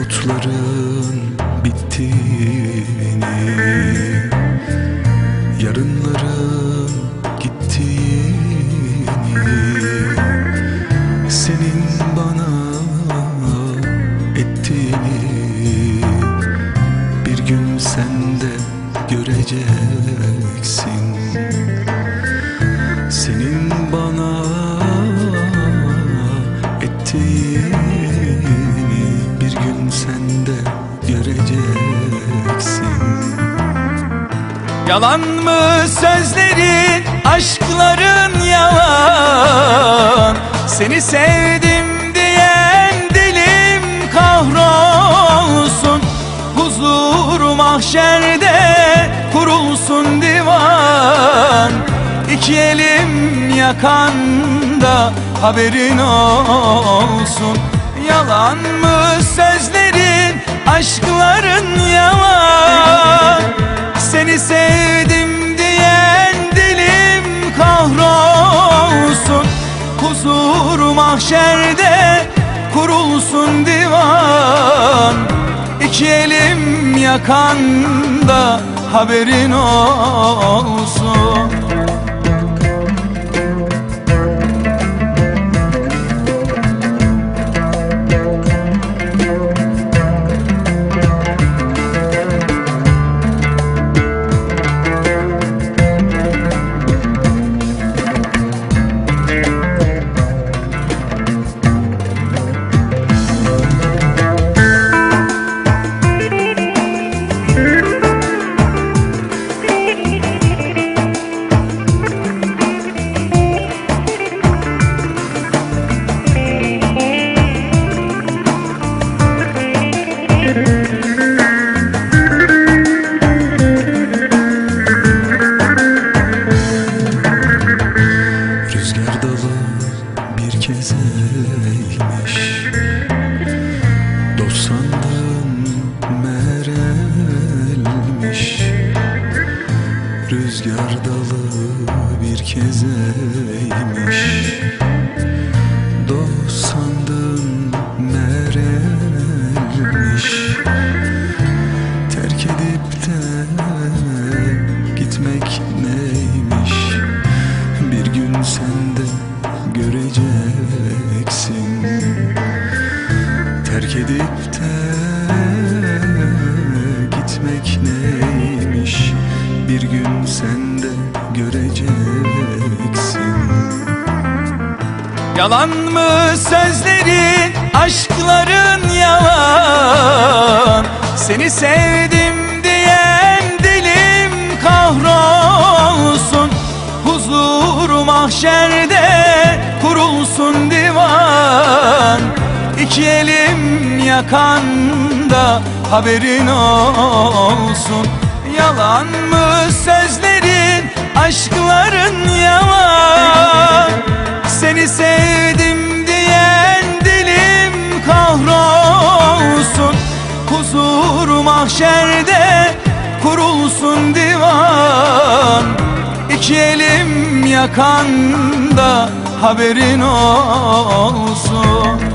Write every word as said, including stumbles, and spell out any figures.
Umutların bittiğini, yarınların gittiğini, senin bana ettiğini bir gün sen de göreceksin. Senin bana ettiğini bir gün sen de göreceksin. Yalan mı sözlerin, aşkların yalan? Seni sevdim diyen dilim kahrolsun. Huzur mahşerde kurulsun divan. İki elim yakanda haberin olsun. Yalan mı sözlerin, aşkların yalan? Seni sevdim diyen dilim kahrolsun. Huzur mahşerde kurulsun divan. İki elim yakanda haberin olsun. Rüzgar dalı bir kez eğmiş, dost sandığım meğer elmiş. Rüzgar dalı bir kez eğmiş, dost sandığım meğer elmiş. Terk edip de gitmek neymiş, bir gün sen de göreceksin. Terk edip de gitmek neymiş, bir gün sen de göreceksin. Yalan mı sözlerin, aşkların yalan? Seni sevdim diyen dilim kahrolsun. Huzur mahşerde kurulsun divan. İki elim yakanda haberin olsun. Yalan mı sözlerin, aşkların yalan? Seni sevdim diyen dilim kahrolsun. Huzur mahşerde kurulsun divan. İki elim yakanda haberin olsun.